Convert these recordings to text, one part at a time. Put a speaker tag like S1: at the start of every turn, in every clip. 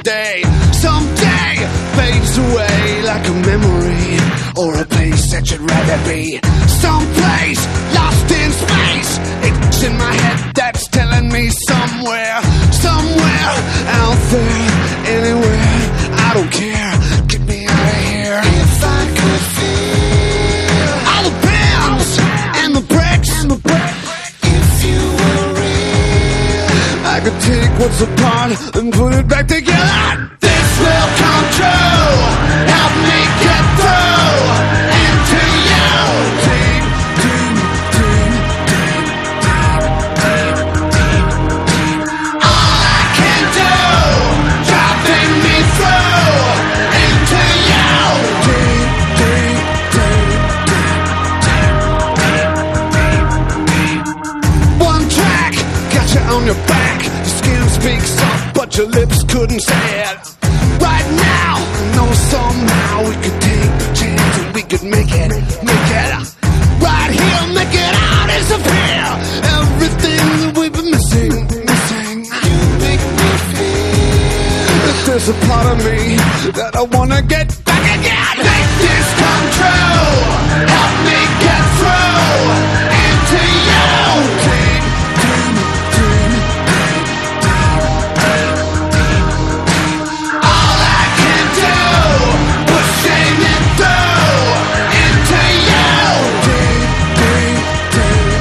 S1: day. Someday fades away like a memory, or a place that you'd rather be. Someplace lost in space. It's in my head that's telling me somewhere out there, anywhere. I don't care. Get me out of here. If I could feel all the bends and the breaks, if you were real, I could take what's apart and put it back together. This will come true. Help me get through into you. Deep, deep, deep, deep, deep, deep, deep. All I can do, dropping me through into you. Deep, deep, deep, deep, deep, deep. One track got you on your back. Your skin speaks up, but your lips couldn't say it. Right now, I know somehow we could take the chance and we could make it. Right here, make it out, disappear. Everything that we've been missing. You make me feel that there's a part of me that I wanna get back again. Make this come true. Help me get through into you. Deep, deep, deep, deep, deep, deep, deep. All I can do, pushing it through into you. Deep, deep, deep,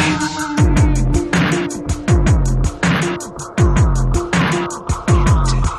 S1: deep, deep, deep, deep.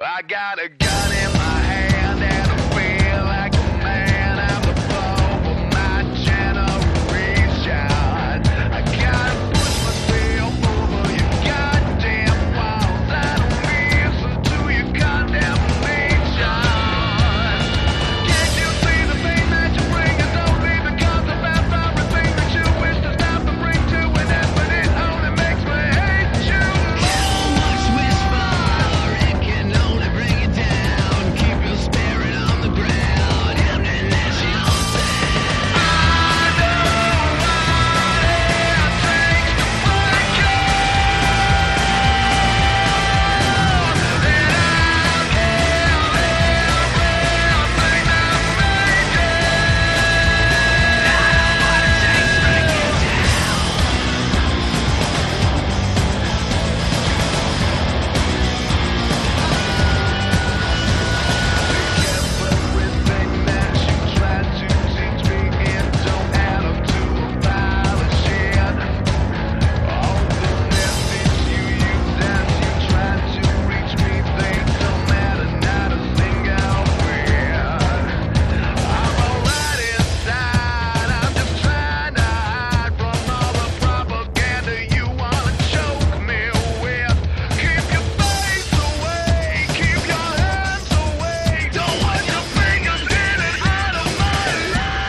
S1: I got a gun in my hand and I feel like a man. I'm the foe of my generation. I gotta push myself over your goddamn walls. I don't listen to your condemnation. Can't you see the pain that you bring is only because of everything that you wish to stop and bring to an end, but it only makes me hate you. How much wish for it can only bring you down. Keep you staring on the ground. Emptiness, you'll say. I know what it takes to break you. And I'll kill everything that made you. I know what it takes to break you down. Everything that you tried to teach me, it don't add up to a pile of shit. All the methods you used as you tried to reach me, they don't matter, not a single bit. I'm alright inside, I'm just trying to hide from all the propaganda you wanna choke me with. Keep your face away, keep your hands away. Don't want your fingers in and out of my life.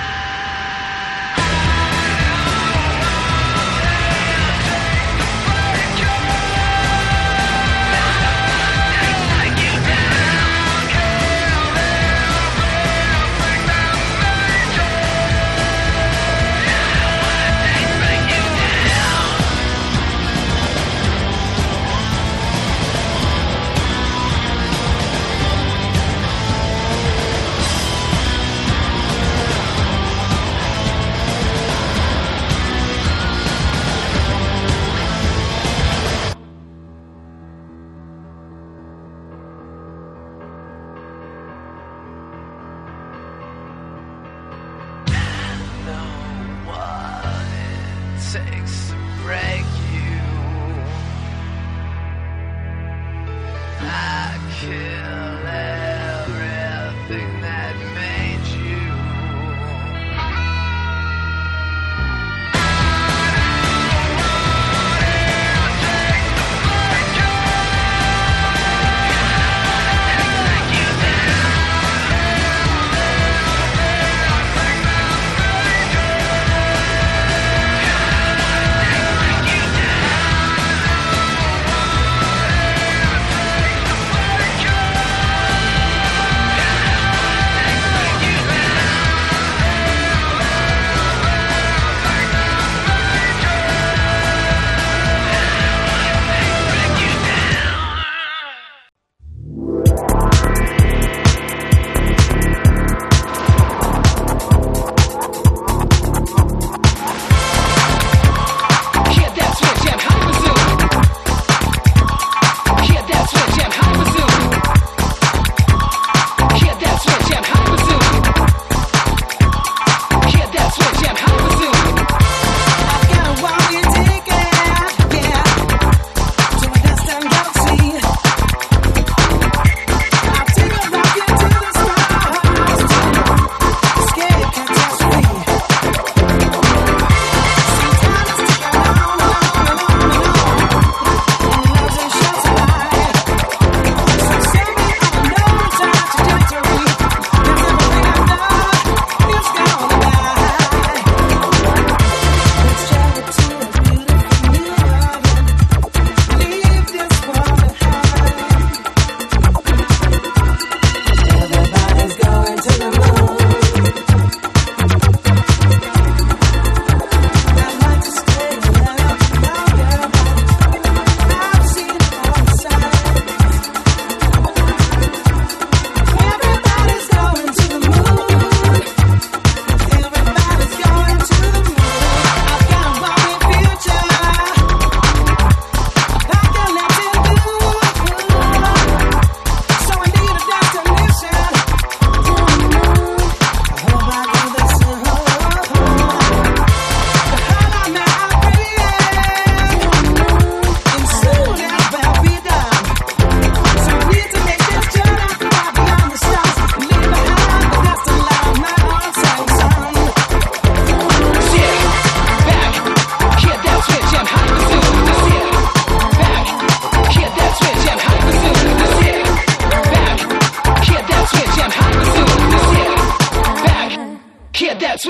S1: Takes to break you. I kill everything that made you.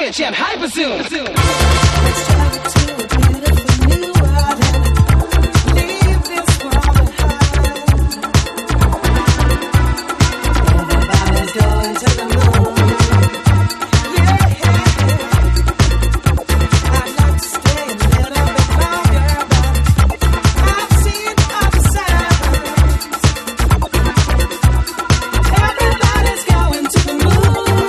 S2: switch and hyper zoom.
S3: Let's travel to a beautiful new world and leave this world behind. Everybody's going to the moon. Yeah, I'd like to stay a little bit longer, but I've seen other sides. Everybody's going to the moon.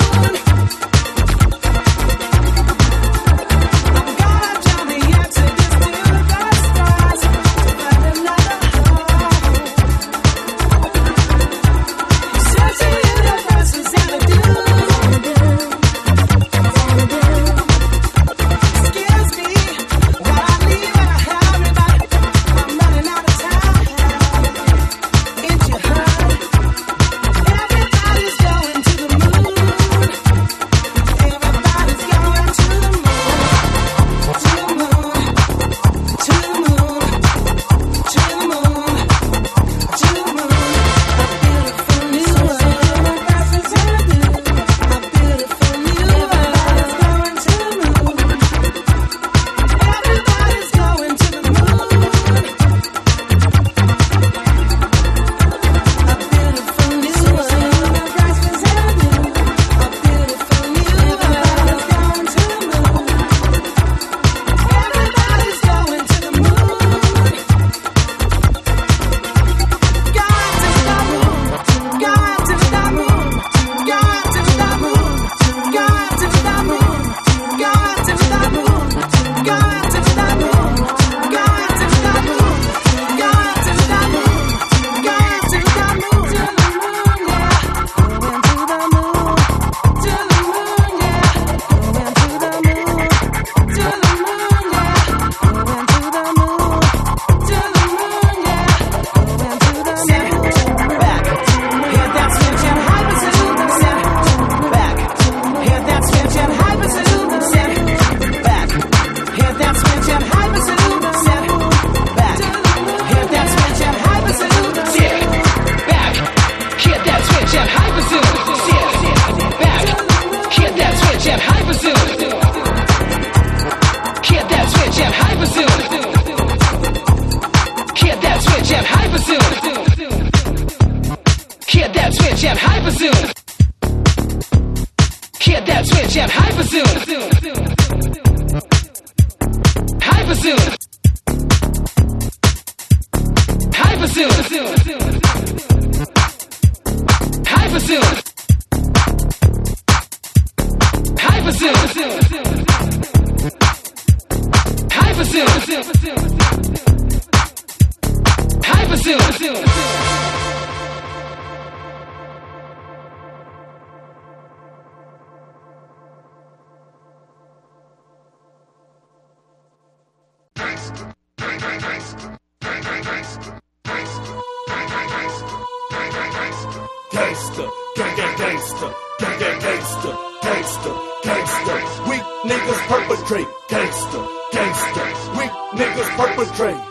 S4: Gangsta, gangsta, gangsta, gangsta, gangsta. Weak niggas perpetrate. Gangsta, gangsta. Weak niggas perpetrate.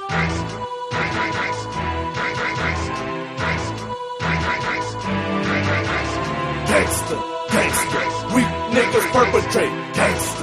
S4: Gangsta, gangsta. Weak niggas perpetrate. Gangsta.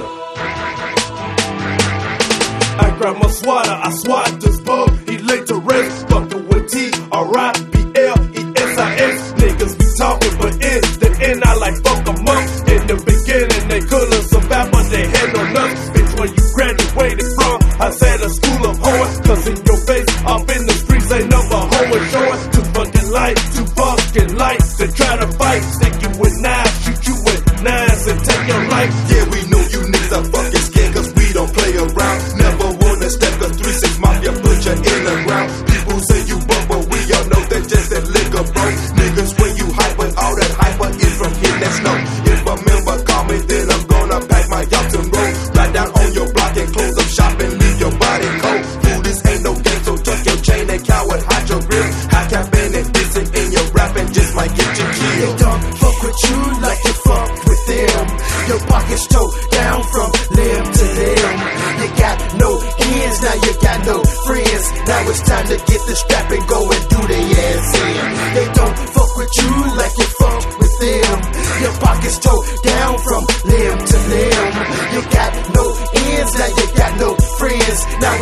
S4: I grab my swatter, I swat this bug. He laid to rest, fucking with T-R-I-B-L-E-S-I-S. Niggas be talking, but in the end I like fuck them up. In the beginning they couldn't survive, but they had no nuts. Bitch, when you graduated from, I said a school of whore. Cause in your face, up in the streets, ain't never hoe showing. Too fucking light, they try to fight, stick you with knives, shoot you with knives and take your life.
S5: Yeah, we know you niggas are fucking scared cause we don't play around. Never wanna step cause 3-6 Mafia put you in the ground. People say you bump, but we all know that's just that liquor, bro. Niggas when you hyper, all that hyper is from hitting that snow. If a member call me, then I'm gonna pack my yacht and roll. Ride down on your block and close up shop and leave your body cold. Fool, this ain't no game, so tuck your chain and coward, hide your grip. High caffeine and dissing in your rap and just might get you killed.
S6: They don't fuck with you like you fuck with them. Your pockets toe down from limb to limb. You got no ends, now you got no friends. Now it's time to get the strap and go and do the ass in. They don't fuck with you like you fuck with them. Your pockets toe down from limb to limb.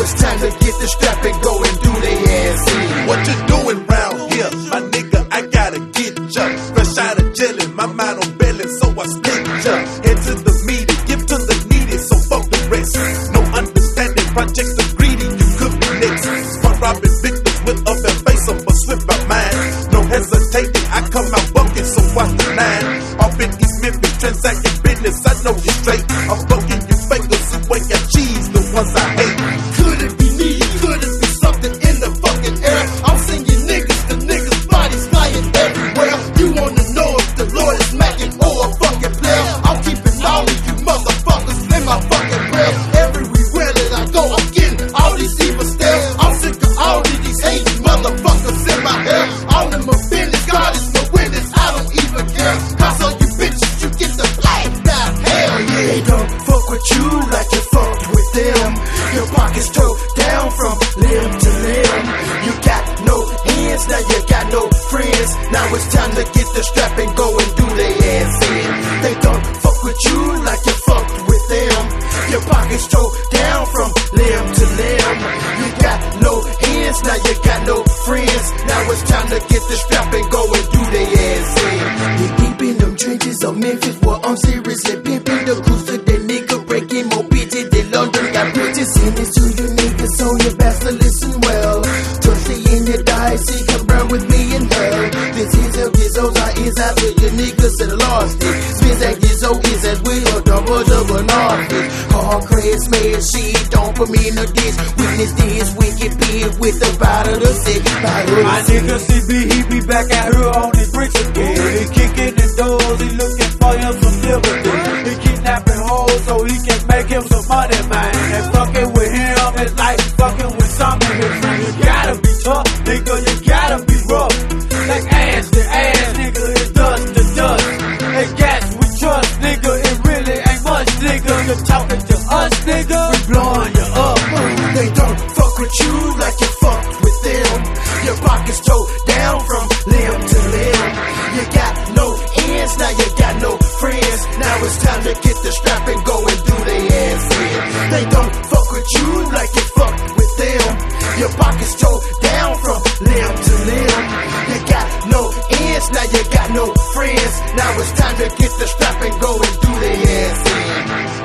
S6: it's time to get the strap and go and do their ass in.
S5: What you doing round here? My nigga, I gotta get ya. Fresh out of jailin', my mind on bailin', so I split ya. Head to the meeting, give to the needy, so fuck the rest. No understanding, projects are greedy, you could be next. Front robbing victims with a bad face up, but swift by mine. No hesitating, I come out bucking, so watch the line. Off in East Memphis, transacting business, I know you straight. I'm fucking you fakers who ain't got cheese, the ones I hate.
S6: Could it be me? Could it be something in the fucking air? I'm singing niggas, the niggas' bodies flying everywhere. You wanna know if the Lord is macking or a fucking player? I'm keeping all of you motherfuckers in my fucking breath. Everywhere that I go, I'm getting all these evil stares. I'm sick of all of these hating motherfuckers in my hair. All in my business, God is my witness, I don't even care. Cause all you bitches, you get the blacked out. Hell yeah, they don't fuck with you like you fucked with them. Your pockets toe down from limb to limb. You got no hands, now you got no friends. Now it's time to get the strap and go and do their ass in. They don't fuck with you like you fucked with them. Your pockets toe down from limb to limb. You got no hands, now you got no friends. Now it's time to get the strap and go and do their ass in. You deep in them trenches of Memphis, where I'm seriously pimping the cruise to the nigga, breaking more bitches than London got bridges. Send this to you niggas, so you best to listen well. Trust me in your dice, he can burn with me in hell. This is a Gizzo's, I is out to your niggas that lost it. Spins that Gizzo is as will, double narfish. Hard crazy smash, shit, don't put me in a dish. Witness this wicked pig with the bottle of sick.
S2: My nigga CB, he be back out here on his bricks again. He kicking the doors, he looking for him some dividends. He kidnapping hoes so he can make him some money, man. And fucking with him is like fucking with some of his friends. You gotta be tough, nigga, you gotta be rough. Like ass to ass, nigga, it's dust to dust. Hey, gas we trust, nigga, it really ain't much, nigga. You're talking to us, nigga, we blowing you up.
S6: They don't fuck with you like you fucked with them. Your pockets toe down from limb to limb. You got no ends, now you got no friends. Now it's time to get the strap and go and do their ass in. They don't fuck with you like you fucked with them. Your pockets toe down from limb to limb. You got no ends, now you got no friends. Now it's time to get the strap and go and do their ass in.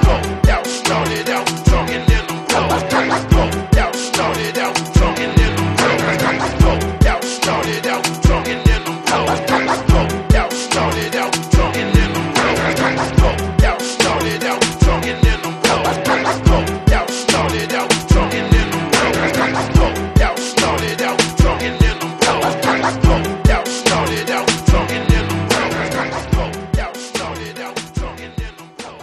S6: Go out, start it out, drunk and in the road. Go out, start it out, drunk and in the road. Go out, start it out, drunk and in the road. Go out, start it out, drunk and in the road. Go out, start it out, drunk and in the road. Go out, start it out, drunk and in the road. Go out, start it out, drunk and in the road. Go out, start it out, drunk and in the road. Go out, start it out, drunk and in the road.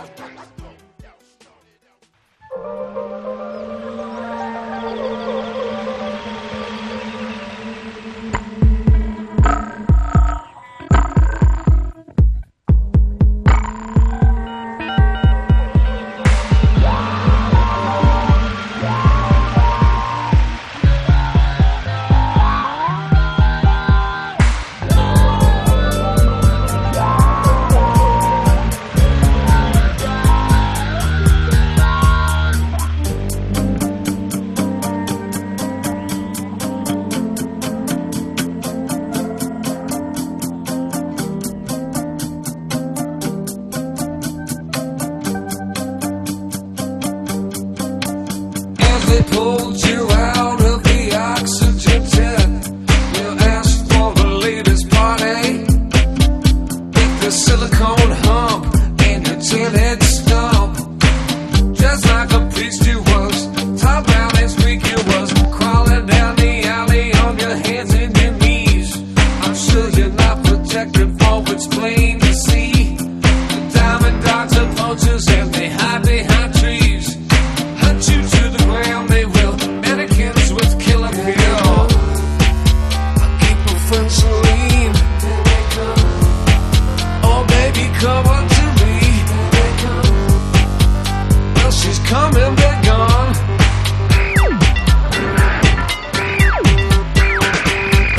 S7: They pulled you out of the oxygen tent. You asked for the latest party. With the silicone hump and your tin-head stump. Just like a priest you was, top down and squeak you was. Crawling down the alley on your hands and your knees. I'm sure you're not protected for what's plain to see. The diamond dogs are poachers and they hide behind trees. Hunt you to the ground, they will. Mannequins with killer pill. I keep my friends lean. Oh baby, come on to me. Well, she's coming, they're gone.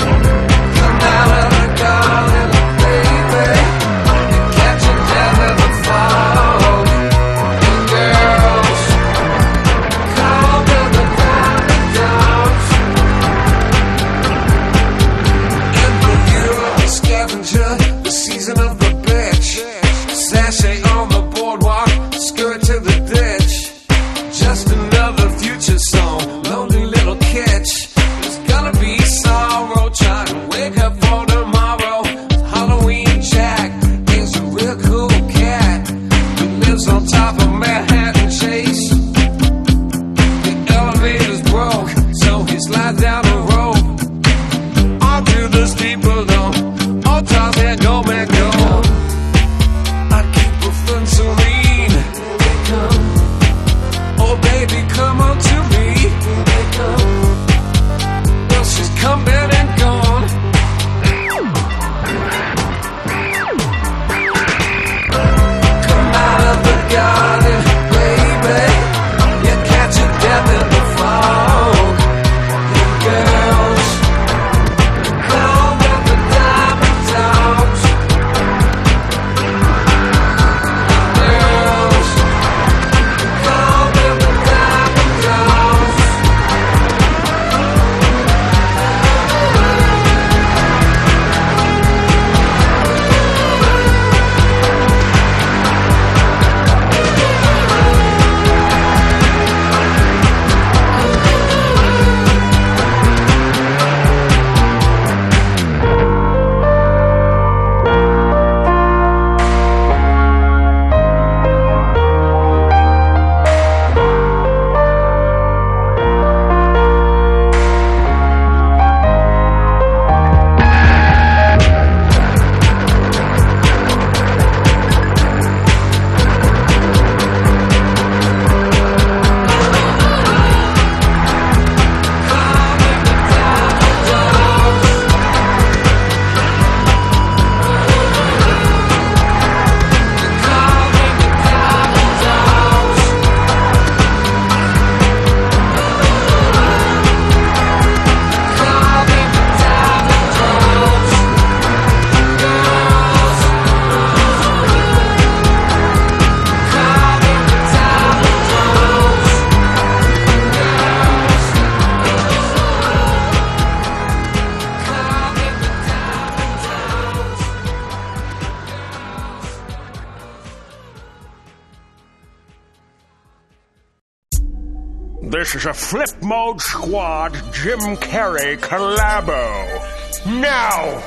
S8: This is a Flip Mode Squad Jim Carrey collabo. Now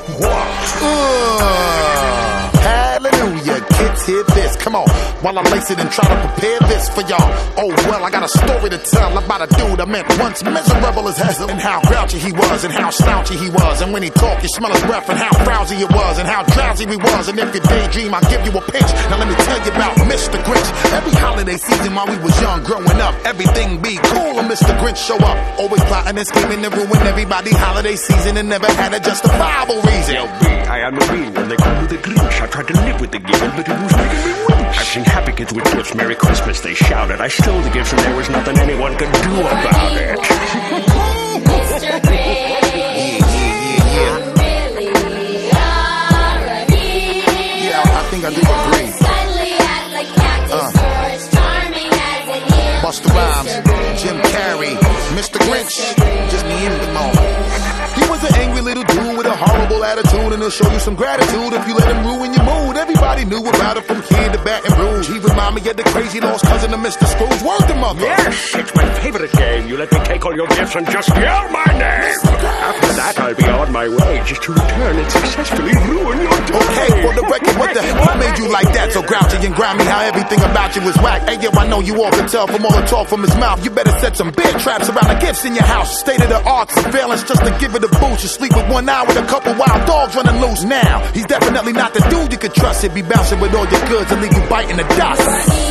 S8: what?
S9: Hallelujah, kids, hear this. Come on, while I lace it and try to prepare this for y'all. Oh, well, I got a story to tell about a dude I met once, miserable as hell, and how grouchy he was, and how slouchy he was. And when he talked, you smell his breath, and how frowsy it was, and how drowsy he was. And if you daydream, I'll give you a pinch. Now let me tell you about Mr. Grinch. Every holiday season while we was young, growing up, everything be cool and Mr. Grinch show up. Always plotting and scheming to ruin everybody holiday season, and never had a justifiable reason.
S8: Yo, B, I am the real one. They call me the Grinch. I tried to live with the given, but it was making me winch. I've seen happy kids with gifts. Merry Christmas, they shouted. I stole the gifts, and there was nothing anyone could do about it.
S3: Mr. Grinch, you really are a hero.
S9: Yeah, I think I do agree.
S3: Suddenly act like cactus, or as charming as an eel.
S9: Busta Rhymes, Jim Carrey, Mr. Grinch, just me in the moment. He was an angry little dude with a horrible attitude, and he'll show you some gratitude if you let him ruin your mood. Everybody knew about it from kid to Baton Rouge. He remind me of the crazy lost cousin of Mr. Scrooge. Word to mother.
S8: Yes, it's my favorite game. You let me take all your gifts and just yell my name. After that, I'll be on my way just to return and successfully ruin your day.
S9: Okay, for the record, what the hell made you like that? So grouchy and grimy, how everything about you was whack. Hey, yo, I know you all can tell from all the talk from his mouth. You better set some bear traps around the gifts in your house. State of the art surveillance just to give it a boost. You sleep with 1 hour with a couple wild dogs running loose. Now, he's definitely not the dude you could trust. He'd be bouncing with all your goods and leave you biting the dust.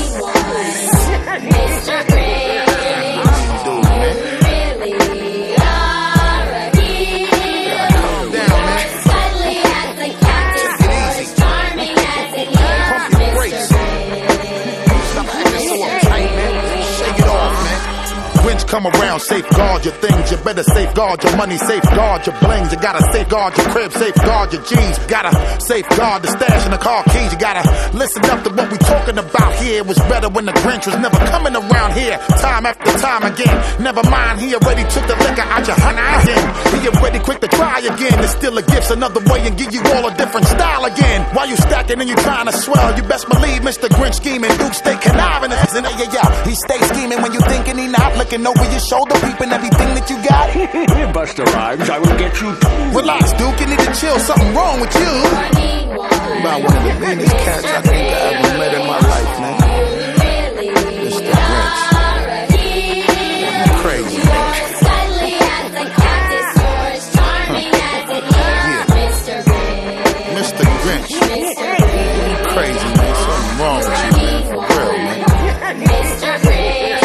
S3: Mr. Grinch, you really are a hero.
S9: Calm down, man.
S3: Suddenly act like cactus, or as charming as an
S9: Pump your
S3: eel.
S9: brakes. Stop acting so uptight, man. Shake it off, man. Grinch come around, safeguard your things. You better safeguard your money, safeguard your blings. You gotta safeguard your crib, safeguard your jeans. Gotta safeguard the stash and the car keys. You gotta listen up to what we talking about here. It was better when the Grinch was never coming around here. Time after time again. Never mind, he already took the liquor out your honey again. He already quick to try again. To steal the gifts another way and give you all a different style again. While you stacking and you trying to swell, you best believe Mr. Grinch scheming. Duke stay conniving. And yeah, he stay scheming when you thinking he not. Looking over your shoulder, peeping everything that you got.
S8: Busta Rhymes, I will get you too.
S9: Relax, Duke, you need to chill. Something wrong with you. About one of the meanest cats I think I ever met in my life, man. Mr. Grinch. You crazy, man.
S3: Suddenly act like cactus, or as charming as an eel. Mr. Grinch,
S9: You crazy, man. Something wrong with you, man. For real, man.
S3: Mr. Grinch,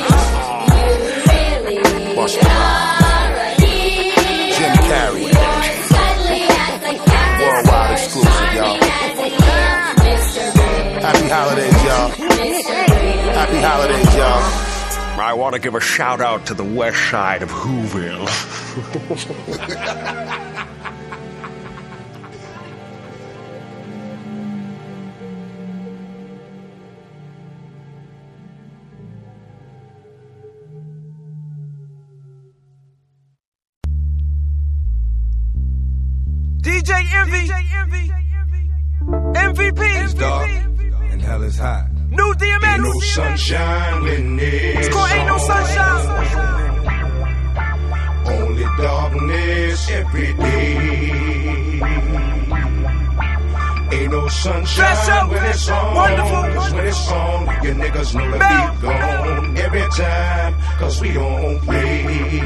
S3: you really
S9: Busta Rhymes, Jim Carrey, worldwide exclusive, y'all. Happy holidays, y'all. Happy holidays, y'all.
S8: I want to give a shout out to the west side of Whoville.
S2: DJ Envy, MVP,
S5: It's dark and hell is hot.
S2: New DMX.
S5: Ain't no sunshine when it's
S2: It's called Ain't No Sunshine.
S5: Only darkness every day. Ain't no
S2: Dress
S5: sunshine
S2: up.
S5: when it's on.
S2: Wonderful.
S5: 'Cause when it's on, you niggas know the
S2: Bell.
S5: beat gone every time. 'Cause we don't play.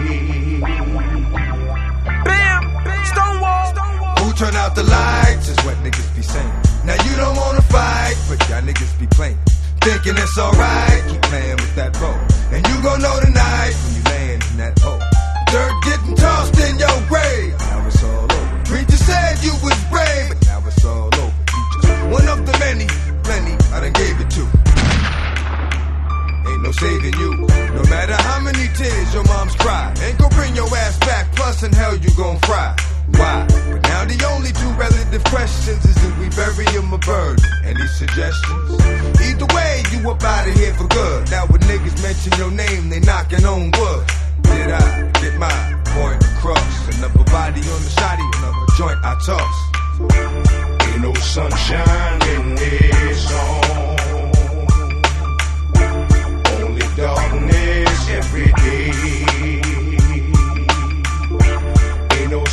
S2: Bam, Stonewall.
S10: Who turn out the lights is what niggas be saying. Now you don't wanna fight, but y'all niggas be playing. Thinking it's alright, keep playing with that role. And you gon' know tonight when you land in that hole. Dirt getting tossed in your grave. Now it's all over. Preacher said you was brave, but now it's all over. You just one of the many, plenty I done gave it to. Ain't no saving you. No matter how many tears your mom's cried, ain't gon' bring your ass back. Plus in hell you gon' fry. Why? But now the only two relative questions is if we bury him or burn. Any suggestions? Either way, you up out of here for good. Now when niggas mention your name, they knocking on wood. Did I get my point across? Another body on the shoddy, another joint I toss.
S5: Ain't no sunshine when it's on. Only darkness every day.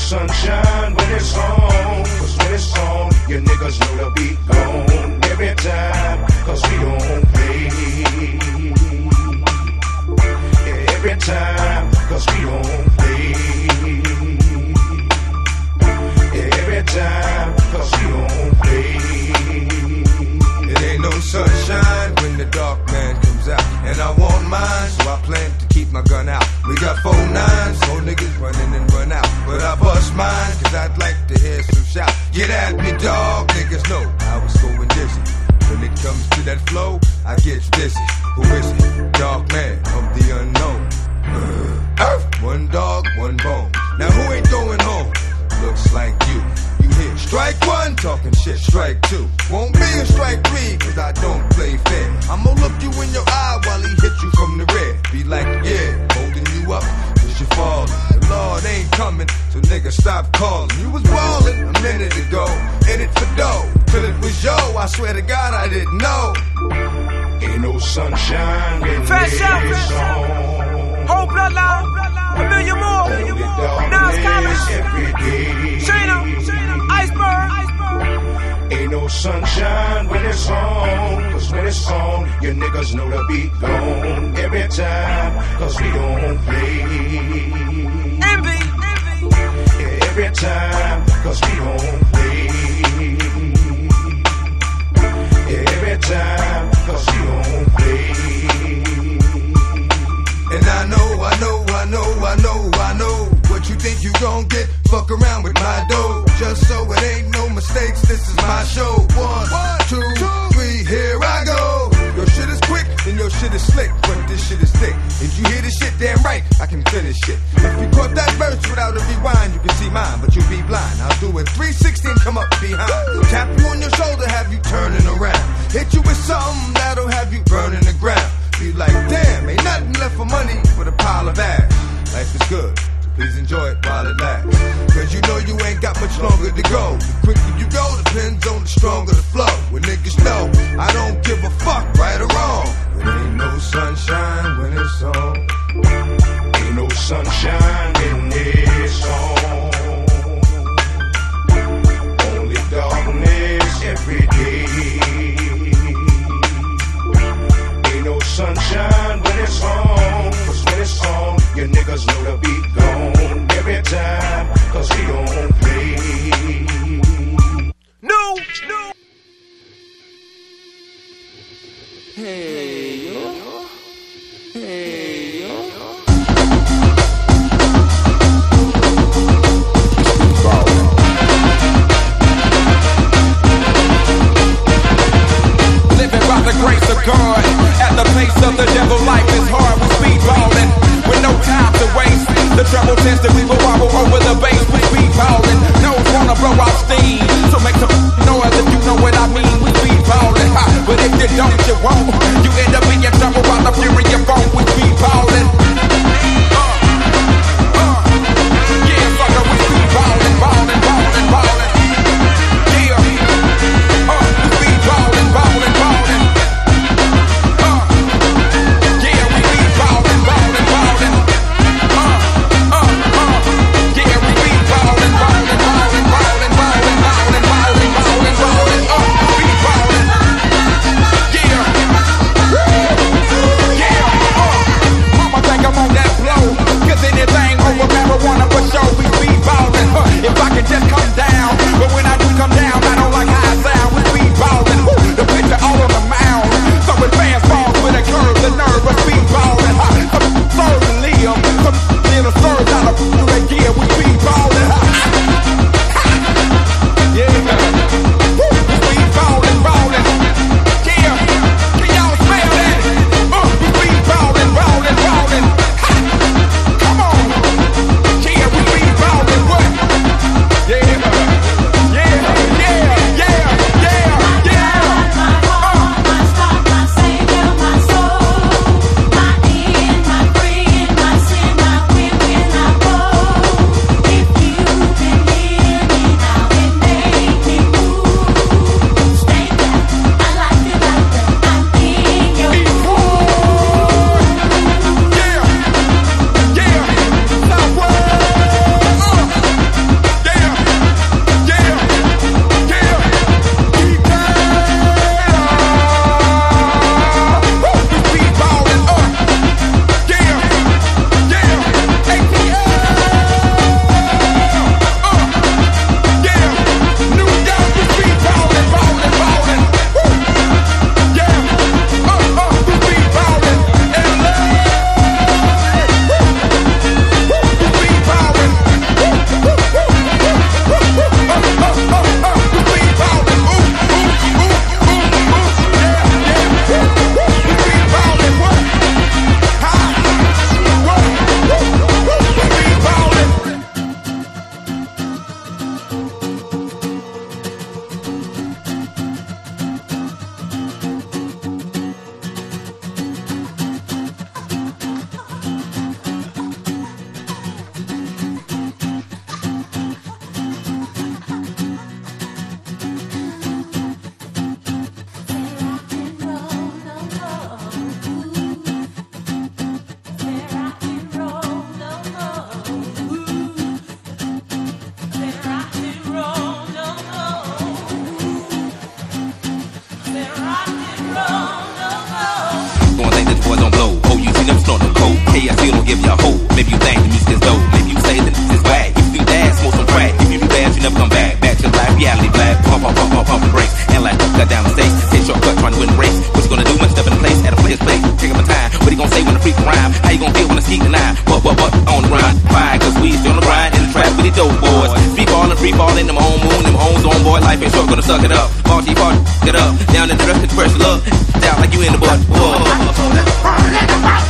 S11: sunshine when it's on. Cause when it's on, your niggas know the beat gone. Every time, cause we don't play. Every time, cause we don't play. Every time, cause we don't play.
S10: It ain't no sunshine when the dark man comes out. And I want mine, so I plan to keep my gun out. We got 4 9s, so niggas running and run out. But I bust mine, cause I'd like to hear some shout. Get at me, dog, niggas know I was going dizzy. When it comes to that flow, I get busy. Who is it? Dark man of the unknown. Earth, 1 dog, 1 bone. Now who ain't going home? Looks like you. You hear strike 1, talking shit, strike 2. Won't be a strike 3, cause I don't play fair. I'ma look you in your eye while he hit you from the rear. Be like, yeah, holding you up, cause you falling. The Lord ain't coming, so nigga stop calling. You was ballin' a minute ago, in it for dough. Till it was yo, I swear to God I didn't know.
S11: Ain't no sunshine when it's on.
S2: Whole bloodline, a million more. Now it's coming. Shayna, Iceberg.
S11: Ain't no sunshine when it's on. Cause when it's on, your niggas know the beat gone. Every time, cause we don't play.
S2: Envy.
S11: Every time, cause we don't play. Every time, cause we don't play.
S10: And I know what you think you gon' get. Fuck around with my dough. Just so it ain't no mistakes, this is my show. 1, 2, 3, here I go. Your shit is quick, and your shit is slick, but this shit is thick. If you hear this shit, damn right, I can finish it. If you caught that verse without a rewind, you can see mine, but you'll be blind. I'll do it 360 and come up behind. Tap you on your shoulder, have you turning around. Hit you with something that'll have you burning the ground. Be like, damn, ain't nothing left for money but a pile of ash. Life is good, so please enjoy it while it lasts. Cause you know you ain't got much longer to go. The quicker you go depends on the stronger the flow. When niggas know, I don't give a fuck, right or wrong. It ain't no sunshine when it's on.
S11: Ain't no sunshine when it's on. Only darkness every day. Ain't no sunshine when it's on. Cause when it's on, your niggas know the beat gone. Every time, cause we don't play.
S12: you never snort no coke. Hey, I still don't give you a hope. Maybe you think the music is dope. Maybe you say that it's whack. If you do that, smoke some crack. If you do that, you never come back. Back to life, reality black. Pump, pump, pump, pump, pump the brakes. And like cut down the stakes. Take shortcut trying to win the race. What you gonna do when you step in the place at a player's place? Take up my time. What you gonna say when the freak rhyme? How you gonna feel when the skeet deny? What, on the grind? Fine, cause we still on the grind. In the trap with the dope boys. Free ballin', them on moon, them homes on boy. Life ain't short, gonna suck it up. Party, get up. Down in the rest, it's fresh love. Down like you in the butt. Whoa.